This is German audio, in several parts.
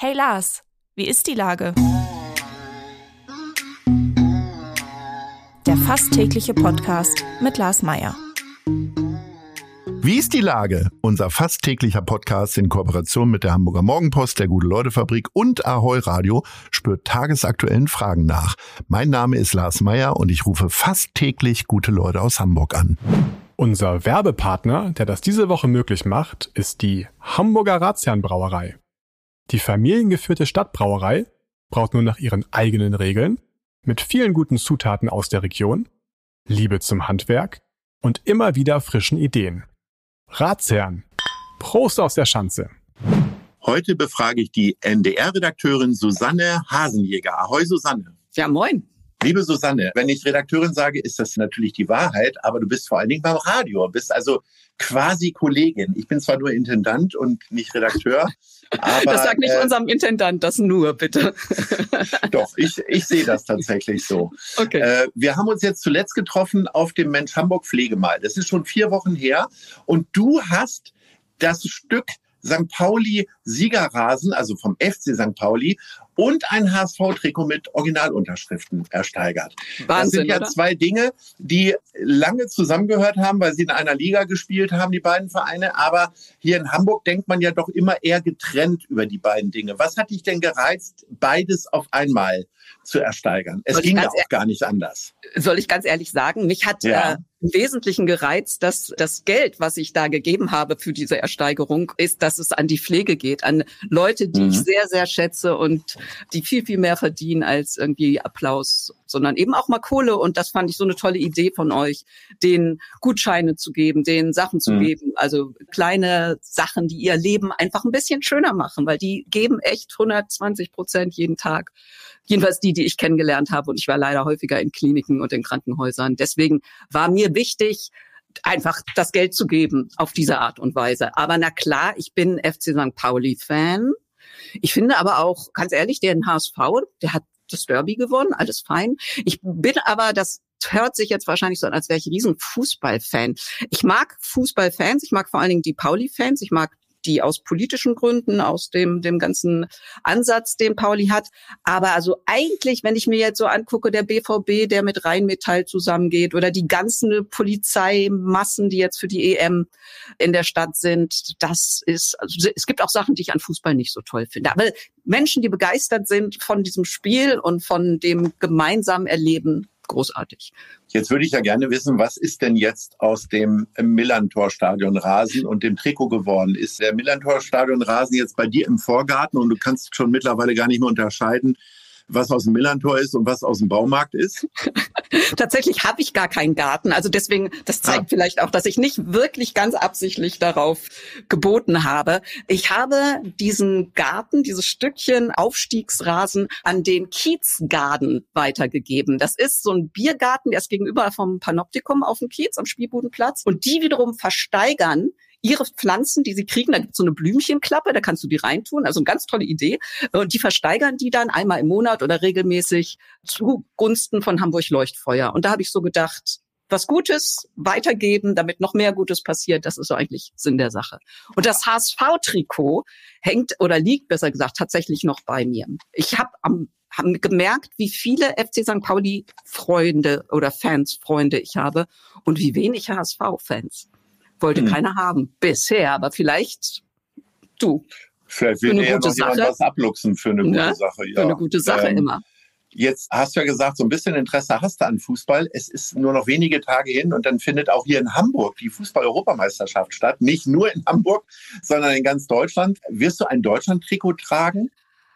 Hey Lars, wie ist die Lage? Der fast tägliche Podcast mit Lars Meyer. Wie ist die Lage? Unser fast täglicher Podcast in Kooperation mit der Hamburger Morgenpost, der Gute-Leute-Fabrik und Ahoi Radio spürt tagesaktuellen Fragen nach. Mein Name ist Lars Meyer und ich rufe fast täglich gute Leute aus Hamburg an. Unser Werbepartner, der das diese Woche möglich macht, ist die Hamburger Ratsherrenbrauerei. Die familiengeführte Stadtbrauerei braut nur nach ihren eigenen Regeln, mit vielen guten Zutaten aus der Region, Liebe zum Handwerk und immer wieder frischen Ideen. Ratsherren, Prost aus der Schanze. Heute befrage ich die NDR-Redakteurin Susanne Hasenjäger. Ahoi Susanne. Ja, moin. Liebe Susanne, wenn ich Redakteurin sage, ist das natürlich die Wahrheit, aber du bist vor allen Dingen beim Radio, bist also quasi Kollegin. Ich bin zwar nur Intendant und nicht Redakteur, aber... Das sagt nicht unserem Intendant, das nur, bitte. Doch, ich sehe das tatsächlich so. Okay. Wir haben uns jetzt zuletzt getroffen auf dem Mensch Hamburg Pflegemal. Das ist schon 4 Wochen her und du hast das Stück St. Pauli Siegerrasen, also vom FC St. Pauli, und ein HSV-Trikot mit Originalunterschriften ersteigert. Wahnsinn, das sind ja oder? 2 Dinge, die lange zusammengehört haben, weil sie in einer Liga gespielt haben, die beiden Vereine. Aber hier in Hamburg denkt man ja doch immer eher getrennt über die beiden Dinge. Was hat dich denn gereizt, beides auf einmal zu ersteigern? Es ging ja auch gar nicht anders. Soll ich ganz ehrlich sagen, mich hat im Wesentlichen gereizt, dass das Geld, was ich da gegeben habe für diese Ersteigerung, ist, dass es an die Pflege geht, an Leute, die ich sehr, sehr schätze und die viel, viel mehr verdienen als irgendwie Applaus, sondern eben auch mal Kohle. Und das fand ich so eine tolle Idee von euch, denen Gutscheine zu geben, denen Sachen zu geben, also kleine Sachen, die ihr Leben einfach ein bisschen schöner machen, weil die geben echt 120% jeden Tag. Jedenfalls die ich kennengelernt habe. Und ich war leider häufiger in Kliniken und in Krankenhäusern. Deswegen war mir wichtig, einfach das Geld zu geben auf diese Art und Weise. Aber na klar, ich bin FC St. Pauli-Fan. Ich finde aber auch, ganz ehrlich, der HSV, der hat das Derby gewonnen, alles fein. Ich bin aber, das hört sich jetzt wahrscheinlich so an, als wäre ich ein riesen Fußballfan. Ich mag Fußballfans, ich mag vor allen Dingen die Pauli-Fans, ich mag die aus politischen Gründen, aus dem ganzen Ansatz, den Pauli hat. Aber also eigentlich, wenn ich mir jetzt so angucke, der BVB, der mit Rheinmetall zusammengeht oder die ganzen Polizeimassen, die jetzt für die EM in der Stadt sind, das ist, also es gibt auch Sachen, die ich an Fußball nicht so toll finde. Aber Menschen, die begeistert sind von diesem Spiel und von dem gemeinsamen Erleben, großartig. Jetzt würde ich ja gerne wissen, was ist denn jetzt aus dem Millerntor-Stadion Rasen und dem Trikot geworden? Ist der Millerntor-Stadion Rasen jetzt bei dir im Vorgarten und du kannst schon mittlerweile gar nicht mehr unterscheiden, was aus dem Millerntor ist und was aus dem Baumarkt ist? Tatsächlich habe ich gar keinen Garten. Also deswegen, das zeigt vielleicht auch, dass ich nicht wirklich ganz absichtlich darauf geboten habe. Ich habe diesen Garten, dieses Stückchen Aufstiegsrasen an den Kiezgarden weitergegeben. Das ist so ein Biergarten, der ist gegenüber vom Panoptikum auf dem Kiez am Spielbudenplatz. Und die wiederum versteigern ihre Pflanzen, die sie kriegen, da gibt's so eine Blümchenklappe, da kannst du die reintun, also eine ganz tolle Idee. Und die versteigern die dann einmal im Monat oder regelmäßig zugunsten von Hamburg Leuchtfeuer. Und da habe ich so gedacht, was Gutes weitergeben, damit noch mehr Gutes passiert, das ist so eigentlich Sinn der Sache. Und das HSV-Trikot hängt oder liegt, besser gesagt, tatsächlich noch bei mir. Ich habe gemerkt, wie viele FC St. Pauli-Freunde oder Fans-Freunde ich habe und wie wenig HSV-Fans. Wollte keiner haben bisher, aber vielleicht du. Vielleicht will ja noch jemand was abluchsen für eine gute Sache. Ja. Für eine gute Sache immer. Jetzt hast du ja gesagt, so ein bisschen Interesse hast du an Fußball. Es ist nur noch wenige Tage hin und dann findet auch hier in Hamburg die Fußball-Europameisterschaft statt. Nicht nur in Hamburg, sondern in ganz Deutschland. Wirst du ein Deutschland-Trikot tragen?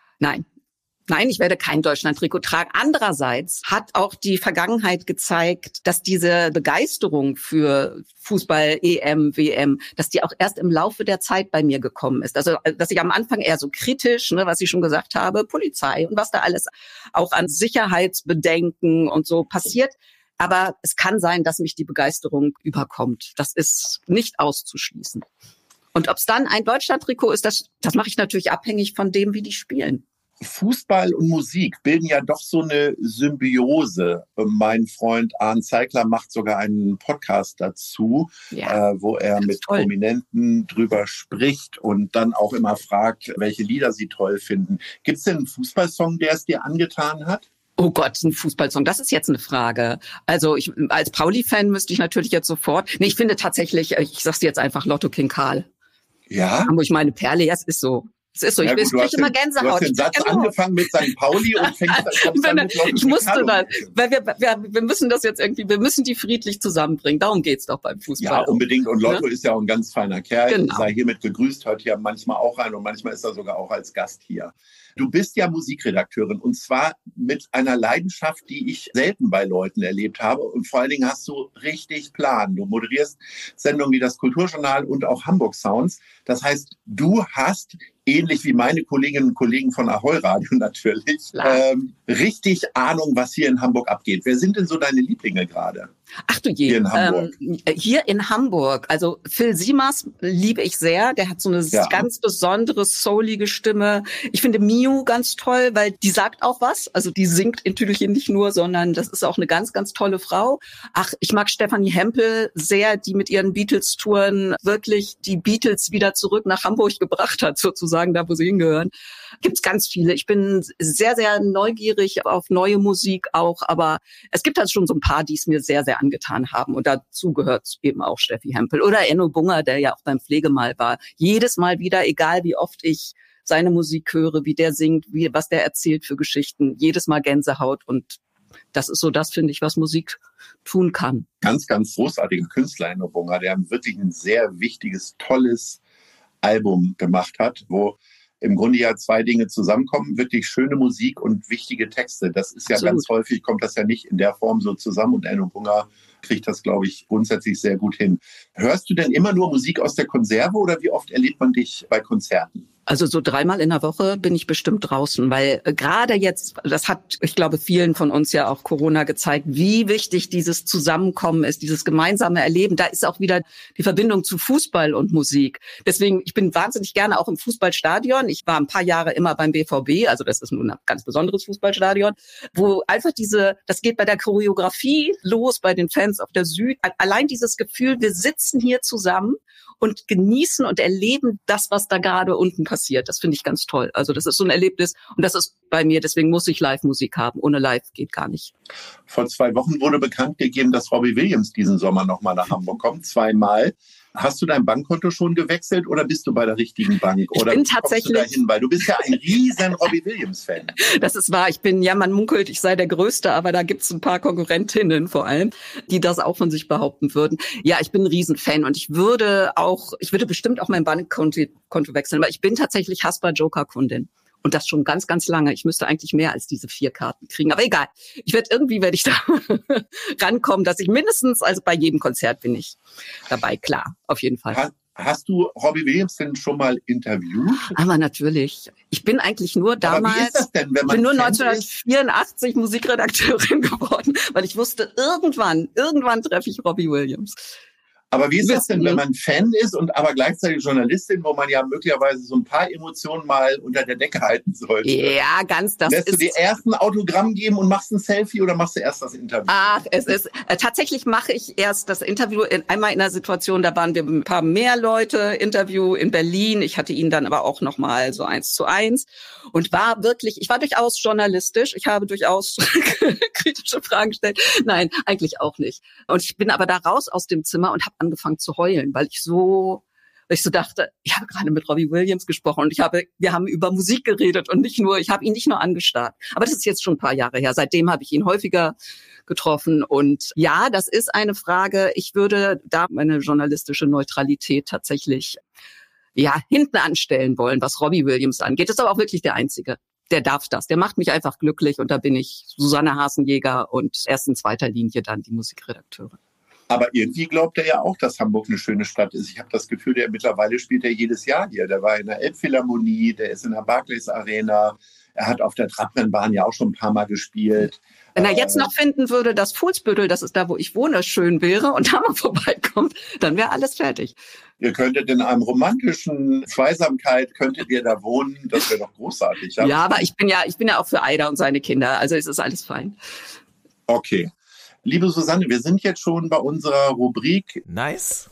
Nein, ich werde kein Deutschland-Trikot tragen. Andererseits hat auch die Vergangenheit gezeigt, dass diese Begeisterung für Fußball, EM, WM, dass die auch erst im Laufe der Zeit bei mir gekommen ist. Also, dass ich am Anfang eher so kritisch, was ich schon gesagt habe, Polizei und was da alles auch an Sicherheitsbedenken und so passiert. Aber es kann sein, dass mich die Begeisterung überkommt. Das ist nicht auszuschließen. Und ob es dann ein Deutschland-Trikot ist, das mache ich natürlich abhängig von dem, wie die spielen. Fußball und Musik bilden ja doch so eine Symbiose. Mein Freund Arndt Zeigler macht sogar einen Podcast dazu, wo er mit Prominenten drüber spricht und dann auch immer fragt, welche Lieder sie toll finden. Gibt es denn einen Fußballsong, der es dir angetan hat? Oh Gott, ein Fußballsong, das ist jetzt eine Frage. Also ich als Pauli-Fan müsste ich natürlich jetzt sofort, ich finde tatsächlich, ich sag's jetzt einfach, Lotto King Karl. Ja? Hamburg meine Perle, ja, es ist so. Es ist so, ich kriege immer Gänsehaut. Du hast den Satz angefangen mit St. Pauli und fängst dann mit Lotto Ich musste das, weil wir müssen das jetzt irgendwie, wir müssen die friedlich zusammenbringen. Darum geht's doch beim Fußball. Ja, unbedingt. Und Lotto ist ja auch ein ganz feiner Kerl. Genau. Sei hiermit gegrüßt, hört hier manchmal auch rein und manchmal ist er sogar auch als Gast hier. Du bist ja Musikredakteurin und zwar mit einer Leidenschaft, die ich selten bei Leuten erlebt habe. Und vor allen Dingen hast du richtig Plan. Du moderierst Sendungen wie das Kulturjournal und auch Hamburg Sounds. Das heißt, du hast, ähnlich wie meine Kolleginnen und Kollegen von Ahoi Radio natürlich, richtig Ahnung, was hier in Hamburg abgeht. Wer sind denn so deine Lieblinge gerade? Ach du je. Hier in Hamburg. Also Phil Simas liebe ich sehr. Der hat so eine ganz besondere, soulige Stimme. Ich finde Miu ganz toll, weil die sagt auch was. Also die singt in Tüdelchen nicht nur, sondern das ist auch eine ganz, ganz tolle Frau. Ach, ich mag Stefanie Hempel sehr, die mit ihren Beatles-Touren wirklich die Beatles wieder zurück nach Hamburg gebracht hat, sozusagen da, wo sie hingehören. Gibt's ganz viele. Ich bin sehr, sehr neugierig auf neue Musik auch, aber es gibt halt schon so ein paar, die es mir sehr, sehr angetan haben. Und dazu gehört eben auch Steffi Hempel oder Enno Bunger, der ja auch beim Pflegemal war. Jedes Mal wieder, egal wie oft ich seine Musik höre, wie der singt, was der erzählt für Geschichten, jedes Mal Gänsehaut. Und das ist so das, finde ich, was Musik tun kann. Ganz, ganz großartiger Künstler, Enno Bunger, der wirklich ein sehr wichtiges, tolles Album gemacht hat, wo im Grunde ja zwei Dinge zusammenkommen, wirklich schöne Musik und wichtige Texte. Das ist ja Absolut. Ganz häufig, kommt das ja nicht in der Form so zusammen und Enno Bunger kriegt das, glaube ich, grundsätzlich sehr gut hin. Hörst du denn immer nur Musik aus der Konserve oder wie oft erlebt man dich bei Konzerten? Also so 3-mal in der Woche bin ich bestimmt draußen, weil gerade jetzt, das hat, ich glaube, vielen von uns ja auch Corona gezeigt, wie wichtig dieses Zusammenkommen ist, dieses gemeinsame Erleben. Da ist auch wieder die Verbindung zu Fußball und Musik. Deswegen, ich bin wahnsinnig gerne auch im Fußballstadion. Ich war ein paar Jahre immer beim BVB, also das ist nun ein ganz besonderes Fußballstadion, wo einfach das geht bei der Choreografie los, bei den Fans auf der Süd. Allein dieses Gefühl, wir sitzen hier zusammen und genießen und erleben das, was da gerade unten passiert. Das finde ich ganz toll. Also das ist so ein Erlebnis und das ist bei mir, deswegen muss ich Live-Musik haben. Ohne Live geht gar nicht. Vor 2 Wochen wurde bekannt gegeben, dass Robbie Williams diesen Sommer nochmal nach Hamburg kommt. 2-mal. Hast du dein Bankkonto schon gewechselt oder bist du bei der richtigen Bank? Oder ich bin tatsächlich, kommst du dahin? Weil du bist ja ein riesen Robbie Williams-Fan. Das ist wahr. Man munkelt, ich sei der Größte, aber da gibt's ein paar Konkurrentinnen vor allem, die das auch von sich behaupten würden. Ja, ich bin ein Riesenfan und ich würde bestimmt auch mein Bankkonto wechseln, weil ich bin tatsächlich Haspa-Joker-Kundin. Und das schon ganz, ganz lange. Ich müsste eigentlich mehr als diese 4 Karten kriegen. Aber egal. Werde ich da rankommen, dass ich mindestens, also bei jedem Konzert bin ich dabei. Klar, auf jeden Fall. Hast du Robbie Williams denn schon mal interviewt? Aber natürlich. Ich bin eigentlich nur damals, wie ist das denn, wenn man ich bin nur 1984 Musikredakteurin geworden, weil ich wusste, irgendwann treffe ich Robbie Williams. Aber wie ist das denn, wenn man Fan ist und aber gleichzeitig Journalistin, wo man ja möglicherweise so ein paar Emotionen mal unter der Decke halten sollte? Ja, Lässt du dir erst ein Autogramm geben und machst ein Selfie oder machst du erst das Interview? Tatsächlich mache ich erst das Interview einmal in einer Situation, da waren wir ein paar mehr Leute, Interview in Berlin. Ich hatte ihn dann aber auch nochmal so 1:1 und ich war durchaus journalistisch. Ich habe durchaus kritische Fragen gestellt. Nein, eigentlich auch nicht. Und ich bin aber da raus aus dem Zimmer und habe angefangen zu heulen, weil ich so dachte, ich habe gerade mit Robbie Williams gesprochen und wir haben über Musik geredet und ich habe ihn nicht nur angestarrt. Aber das ist jetzt schon ein paar Jahre her. Seitdem habe ich ihn häufiger getroffen und ja, das ist eine Frage. Ich würde da meine journalistische Neutralität tatsächlich hinten anstellen wollen, was Robbie Williams angeht. Das ist aber auch wirklich der Einzige. Der darf das. Der macht mich einfach glücklich und da bin ich Susanne Hasenjäger und erst in 2. Linie dann die Musikredakteurin. Aber irgendwie glaubt er ja auch, dass Hamburg eine schöne Stadt ist. Ich habe das Gefühl, mittlerweile spielt er jedes Jahr hier. Der war in der Elbphilharmonie, der ist in der Barclays Arena. Er hat auf der Trabrennbahn ja auch schon ein paar Mal gespielt. Wenn er jetzt noch finden würde, dass Fuhlsbüttel, das ist da, wo ich wohne, schön wäre und da mal vorbeikommt, dann wäre alles fertig. Ihr könntet in einem romantischen Zweisamkeit, könntet ihr da wohnen, das wäre doch großartig. Ja, aber ich bin ja auch für Aida und seine Kinder, also es ist alles fein. Okay. Liebe Susanne, wir sind jetzt schon bei unserer Rubrik Nice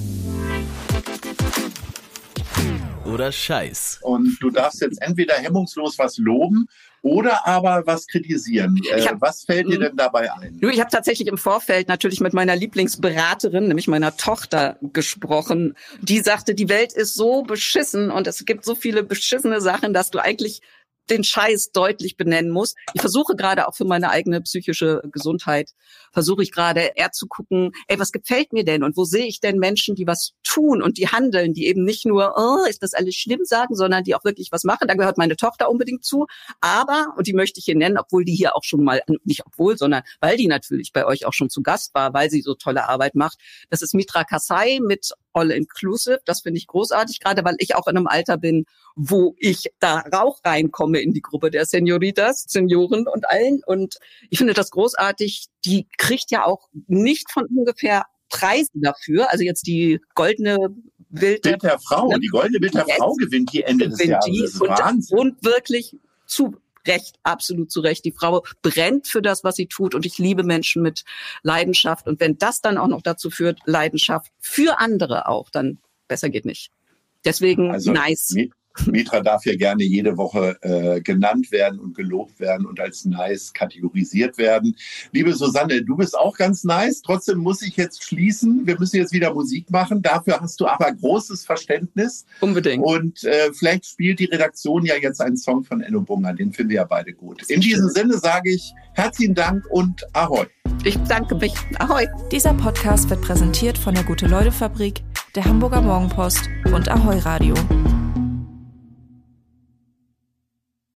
oder Scheiß. Und du darfst jetzt entweder hemmungslos was loben oder aber was kritisieren. Was fällt dir denn dabei ein? Ich habe tatsächlich im Vorfeld natürlich mit meiner Lieblingsberaterin, nämlich meiner Tochter, gesprochen. Die sagte, die Welt ist so beschissen und es gibt so viele beschissene Sachen, dass du eigentlich den Scheiß deutlich benennen muss. Ich versuche gerade auch für meine eigene psychische Gesundheit, versuche ich gerade eher zu gucken, was gefällt mir denn und wo sehe ich denn Menschen, die was tun und die handeln, die eben nicht nur, oh, ist das alles schlimm sagen, sondern die auch wirklich was machen. Da gehört meine Tochter unbedingt zu. Aber, und die möchte ich hier nennen, obwohl die hier auch schon mal, nicht obwohl, sondern weil die natürlich bei euch auch schon zu Gast war, weil sie so tolle Arbeit macht. Das ist Mitra Kasai mit All Inclusive. Das finde ich großartig, gerade weil ich auch in einem Alter bin, wo ich da auch reinkomme in die Gruppe der Senioritas, Senioren und allen. Und ich finde das großartig. Die kriegt ja auch nicht von ungefähr Preise dafür. Also jetzt die goldene Bild der Frau. Die goldene Bild der Frau gewinnt die Ende des Jahres. Das ist Wahnsinn. Und wirklich zu Recht, absolut zu Recht. Die Frau brennt für das, was sie tut. Und ich liebe Menschen mit Leidenschaft. Und wenn das dann auch noch dazu führt, Leidenschaft für andere auch, dann besser geht nicht. Deswegen also, nice. Mitra darf ja gerne jede Woche genannt werden und gelobt werden und als nice kategorisiert werden. Liebe Susanne, du bist auch ganz nice. Trotzdem muss ich jetzt schließen. Wir müssen jetzt wieder Musik machen. Dafür hast du aber großes Verständnis. Unbedingt. Und vielleicht spielt die Redaktion ja jetzt einen Song von Enno Bunger. Den finden wir ja beide gut. In diesem Sinne sage ich herzlichen Dank und Ahoi. Ich danke mich. Ahoi. Dieser Podcast wird präsentiert von der Gute-Leute-Fabrik, der Hamburger Morgenpost und Ahoi Radio.